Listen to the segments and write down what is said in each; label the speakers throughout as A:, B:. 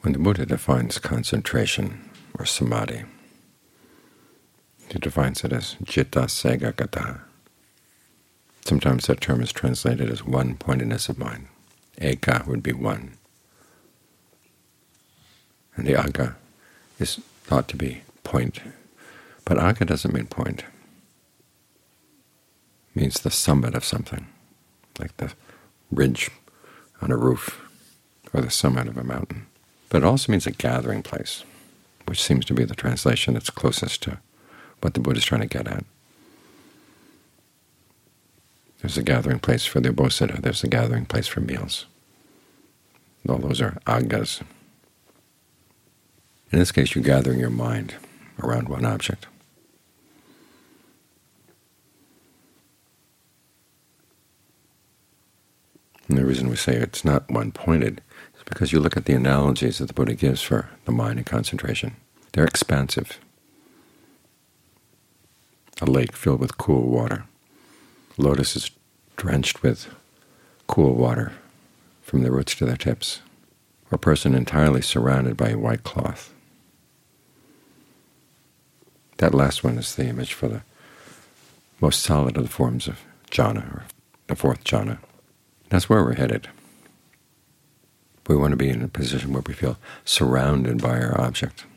A: When the Buddha defines concentration or samadhi, he defines it as citta ekagata. Sometimes that term is translated as one-pointedness of mind. Eka would be one, and the aga is thought to be point. But aga doesn't mean point. It means the summit of something, like the ridge on a roof or the summit of a mountain. But it also means a gathering place, which seems to be the translation that's closest to what the Buddha is trying to get at. There's a gathering place for the Uposatha. There's a gathering place for meals. All those are agas. In this case, you're gathering your mind around one object. And the reason we say it's not one-pointed is because you look at the analogies that the Buddha gives for the mind and concentration. They're expansive. A lake filled with cool water. Lotus is drenched with cool water from their roots to their tips. Or a person entirely surrounded by a white cloth. That last one is the image for the most solid of the forms of jhana, or the fourth jhana. That's where we're headed. We want to be in a position where we feel surrounded by our object,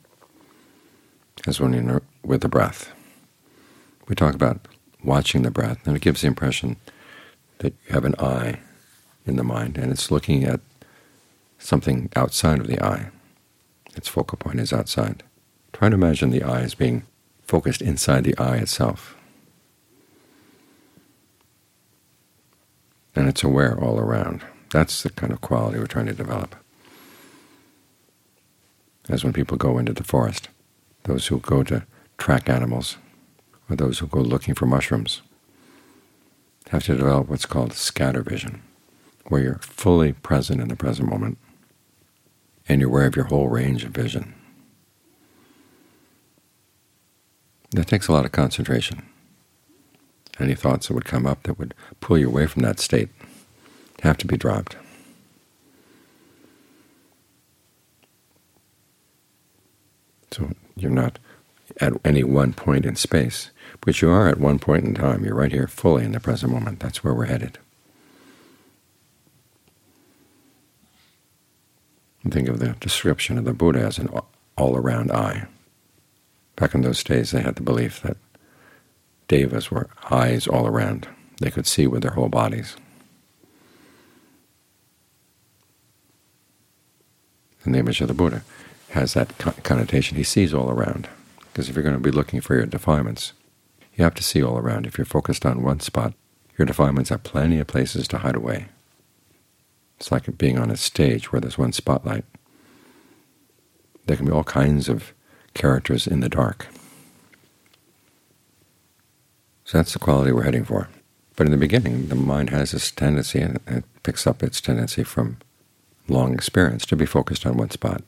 A: as when you're with the breath. We talk about watching the breath, and it gives the impression that you have an eye in the mind, and it's looking at something outside of the eye. Its focal point is outside. Try to imagine the eye as being focused inside the eye itself. And it's aware all around. That's the kind of quality we're trying to develop. As when people go into the forest, those who go to track animals, or those who go looking for mushrooms, have to develop what's called scatter vision, where you're fully present in the present moment, and you're aware of your whole range of vision. That takes a lot of concentration. Any thoughts that would come up that would pull you away from that state have to be dropped. So you're not at any one point in space, but you are at one point in time. You're right here fully in the present moment. That's where we're headed. And think of the description of the Buddha as an all-around eye. Back in those days they had the belief that devas were eyes all around. They could see with their whole bodies. And the image of the Buddha has that connotation. He sees all around. Because if you're going to be looking for your defilements, you have to see all around. If you're focused on one spot, your defilements have plenty of places to hide away. It's like being on a stage where there's one spotlight. There can be all kinds of characters in the dark. So that's the quality we're heading for. But in the beginning, the mind has this tendency, and it picks up its tendency from long experience, to be focused on one spot.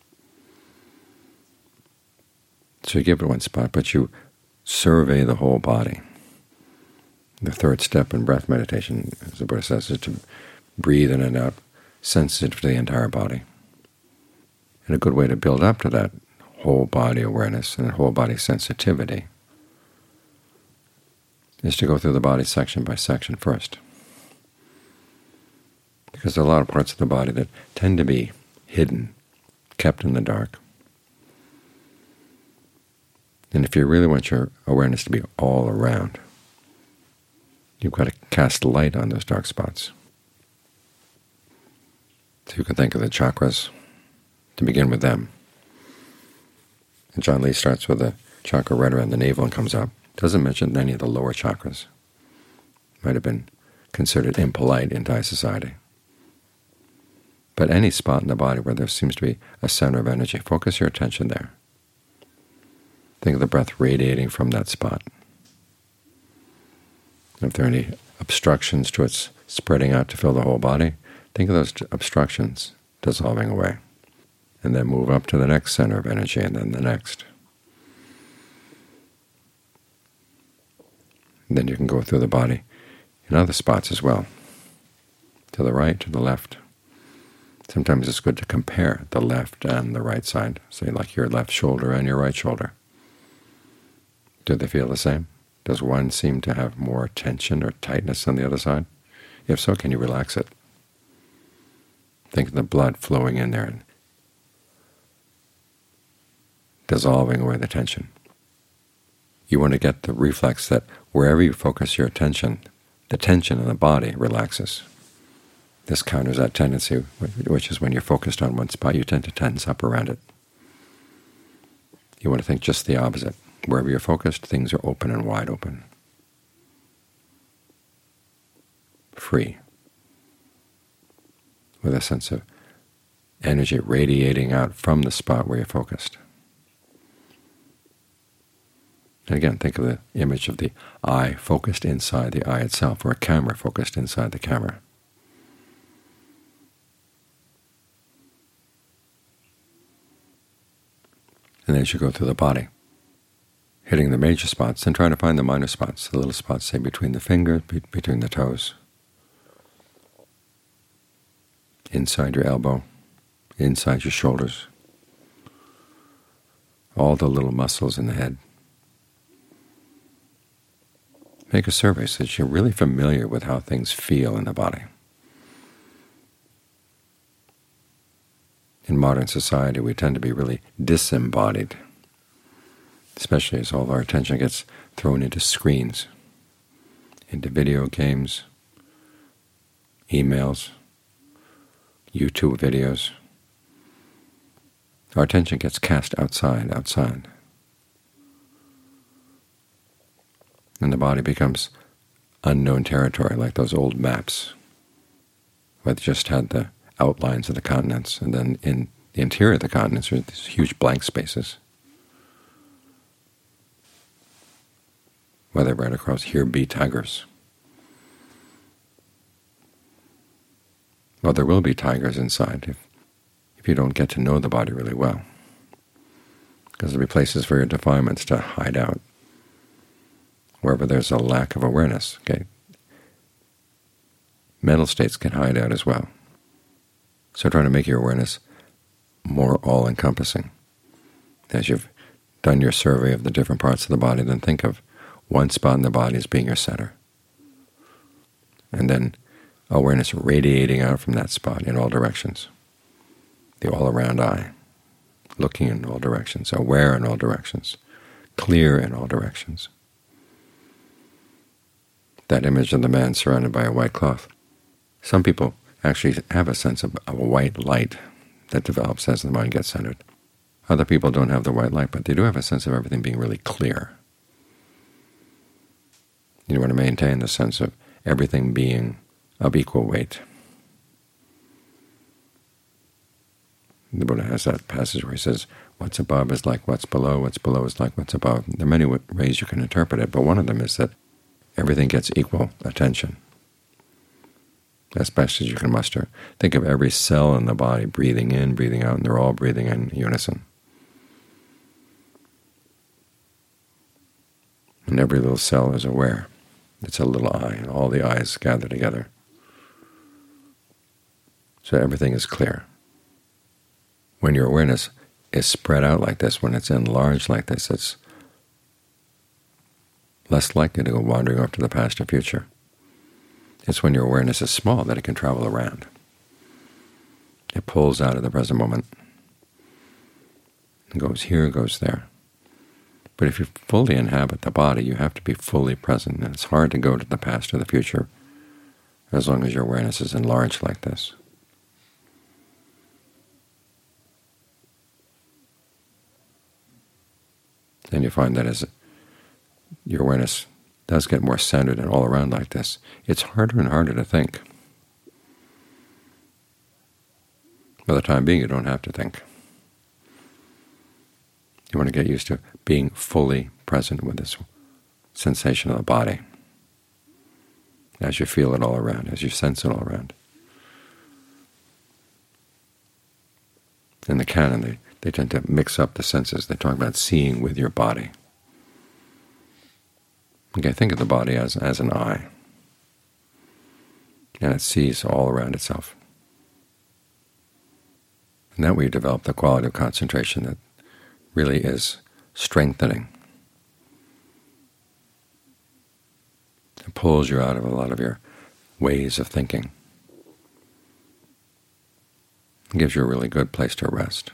A: So you give it one spot, but you survey the whole body. The third step in breath meditation, as the Buddha says, is to breathe in and out, sensitive to the entire body. And a good way to build up to that whole body awareness and whole body sensitivity is to go through the body section by section first. Because there are a lot of parts of the body that tend to be hidden, kept in the dark. And if you really want your awareness to be all around, you've got to cast light on those dark spots. So you can think of the chakras, to begin with them. And John Lee starts with the chakra right around the navel and comes up. Doesn't mention any of the lower chakras. Might have been considered impolite in Thai society. But any spot in the body where there seems to be a center of energy, focus your attention there. Think of the breath radiating from that spot. If there are any obstructions to its spreading out to fill the whole body, think of those obstructions dissolving away. And then move up to the next center of energy, and then the next. And then you can go through the body in other spots as well, to the right, to the left, Sometimes it's good to compare the left and the right side, say like your left shoulder and your right shoulder. Do they feel the same? Does one seem to have more tension or tightness than the other side? If so, can you relax it? Think of the blood flowing in there and dissolving away the tension. You want to get the reflex that wherever you focus your attention, the tension in the body relaxes. This counters that tendency, which is when you're focused on one spot, you tend to tense up around it. You want to think just the opposite. Wherever you're focused, things are open and wide open, free, with a sense of energy radiating out from the spot where you're focused. And again, think of the image of the eye focused inside the eye itself, or a camera focused inside the camera. And then as you go through the body, hitting the major spots and trying to find the minor spots, the little spots, say, between the fingers, between the toes, inside your elbow, inside your shoulders, all the little muscles in the head. Make a survey so that you're really familiar with how things feel in the body. In modern society, we tend to be really disembodied, especially as all our attention gets thrown into screens, into video games, emails, YouTube videos. Our attention gets cast outside. And the body becomes unknown territory, like those old maps, where they just had the outlines of the continents, and then in the interior of the continents are these huge blank spaces. Where they write across, "Here be tigers." Well, there will be tigers inside if you don't get to know the body really well, because there'll be places for your defilements to hide out, wherever there's a lack of awareness. Okay, mental states can hide out as well. So trying to make your awareness more all-encompassing. As you've done your survey of the different parts of the body, then think of one spot in the body as being your center, and then awareness radiating out from that spot in all directions, the all-around eye, looking in all directions, aware in all directions, clear in all directions. That image of the man surrounded by a white cloth. Some people actually have a sense of a white light that develops as the mind gets centered. Other people don't have the white light, but they do have a sense of everything being really clear. You want to maintain the sense of everything being of equal weight. The Buddha has that passage where he says, what's above is like what's below is like what's above. There are many ways you can interpret it, but one of them is that everything gets equal attention, as best as you can muster. Think of every cell in the body breathing in, breathing out, and they're all breathing in unison. And every little cell is aware. It's a little eye, and all the eyes gather together. So everything is clear. When your awareness is spread out like this, when it's enlarged like this, it's less likely to go wandering off to the past or future. It's when your awareness is small that it can travel around. It pulls out of the present moment. It goes here, goes there. But if you fully inhabit the body, you have to be fully present, and it's hard to go to the past or the future as long as your awareness is enlarged like this. And you find that as your awareness does get more centered and all around like this, it's harder and harder to think. By the time being, you don't have to think. You want to get used to being fully present with this sensation of the body as you feel it all around, as you sense it all around. In the canon, they tend to mix up the senses. They talk about seeing with your body. Okay, think of the body as an eye, and it sees all around itself. And that we develop the quality of concentration that really is strengthening. It pulls you out of a lot of your ways of thinking. It gives you a really good place to rest.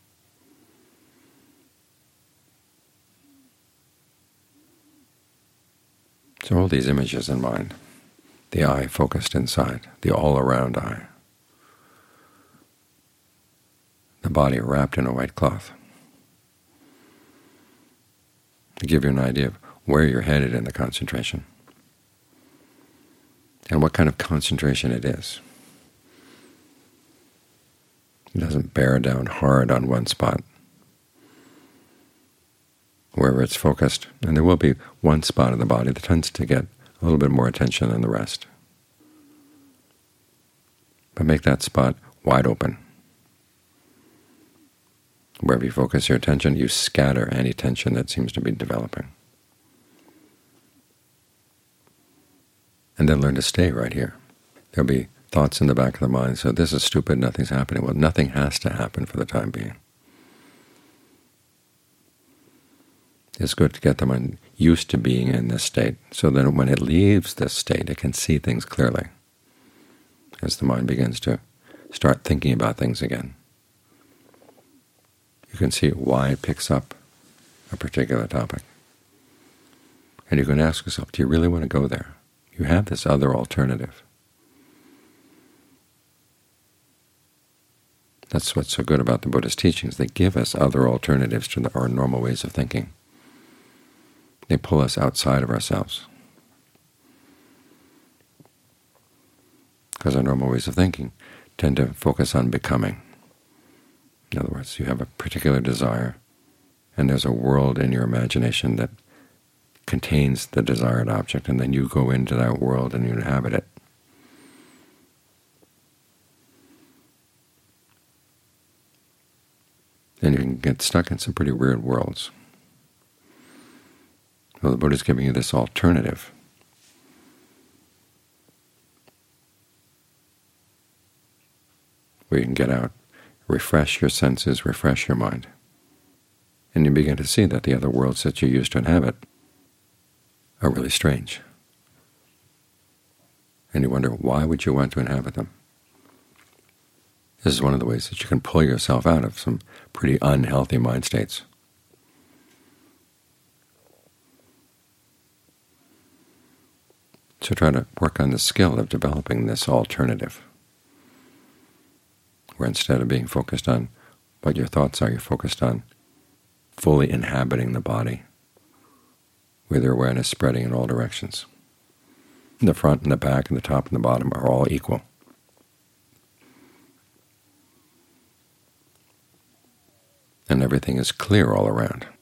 A: So hold these images in mind. The eye focused inside, the all-around eye. The body wrapped in a white cloth. To give you an idea of where you're headed in the concentration and what kind of concentration it is. It doesn't bear down hard on one spot. Wherever it's focused, and there will be one spot of the body that tends to get a little bit more attention than the rest. But make that spot wide open. Wherever you focus your attention, you scatter any tension that seems to be developing. And then learn to stay right here. There'll be thoughts in the back of the mind, so this is stupid, nothing's happening. Well, nothing has to happen for the time being. It's good to get the mind used to being in this state, so that when it leaves this state, it can see things clearly, as the mind begins to start thinking about things again. You can see why it picks up a particular topic. And you can ask yourself, do you really want to go there? You have this other alternative. That's what's so good about the Buddhist teachings. They give us other alternatives to our normal ways of thinking. They pull us outside of ourselves. Because our normal ways of thinking tend to focus on becoming. In other words, you have a particular desire, and there's a world in your imagination that contains the desired object, and then you go into that world and you inhabit it. Then you can get stuck in some pretty weird worlds. Well, the Buddha is giving you this alternative. Where you can get out, refresh your senses, refresh your mind. And you begin to see that the other worlds that you used to inhabit are really strange. And you wonder, why would you want to inhabit them? This is one of the ways that you can pull yourself out of some pretty unhealthy mind states. So try to work on the skill of developing this alternative, where instead of being focused on what your thoughts are, you're focused on fully inhabiting the body, with your awareness spreading in all directions. The front and the back and the top and the bottom are all equal. And everything is clear all around.